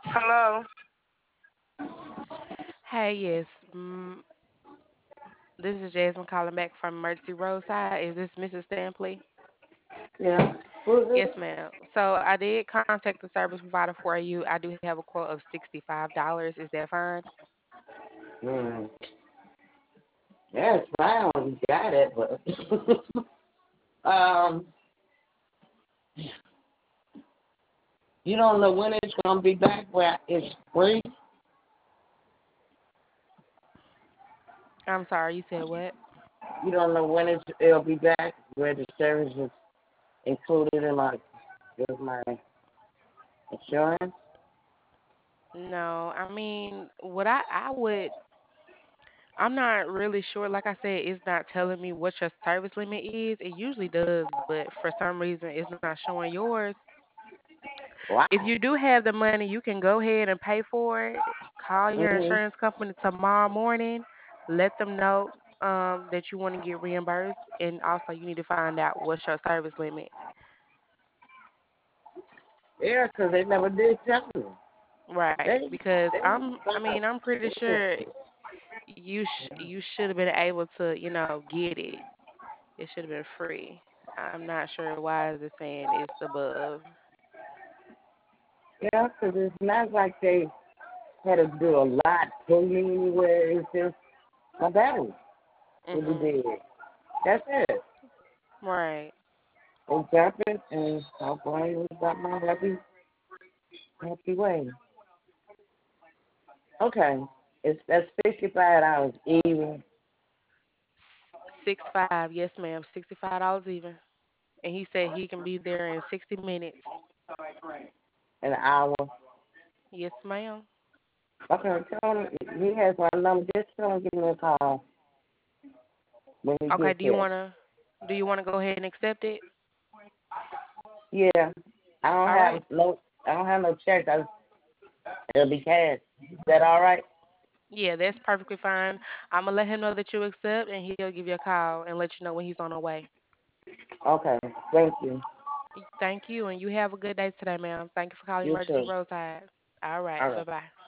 Hello. Hey, yes. This is Jasmine calling back from Emergency Roadside. Is this Mrs. Stampley? Yeah. Who's Yes, this? ma'am. So I did contact the service provider for you. I do have a quote of $65. Is that fine? Hmm. Yeah, it's fine when you got it, but um, you don't know when it's gonna be back where it's free. I'm sorry, you said what? You don't know when it'll be back where the service is included in my insurance. No, I mean, what I would, I'm not really sure. Like I said, it's not telling me what your service limit is. It usually does, but for some reason, it's not showing yours. Wow. If you do have the money, you can go ahead and pay for it. Call your Mhm. insurance company tomorrow morning. Let them know that you want to get reimbursed, and also you need to find out what's your service limit. Yeah, 'cause they never did tell me. Right, They because they I'm pretty sure you should have been able to, get it. It should have been free. I'm not sure why is it saying it's above. yeah, 'cause it's not like they had to do a lot for me where it's just my battery will be Mhm. dead. That's it. Right. They drop it and I'll find it about my happy way. Okay. That's $65 even 65. Yes, ma'am. $65 even. And he said he can be there in 60 minutes. an hour. Yes, ma'am. Okay, tell him he has my number. Just tell him give me a call when he Okay, gets there. do you want to go ahead and accept it? Yeah. I don't All have right. no I don't have no check. It'll be cash. Is that all right? Yeah, that's perfectly fine. I'm gonna let him know that you accept, and he'll give you a call and let you know when he's on the way. Okay. Thank you. Thank you, and you have a good day today, ma'am. Thank you for calling You Emergency too. Roadside. All right. All Bye right. bye.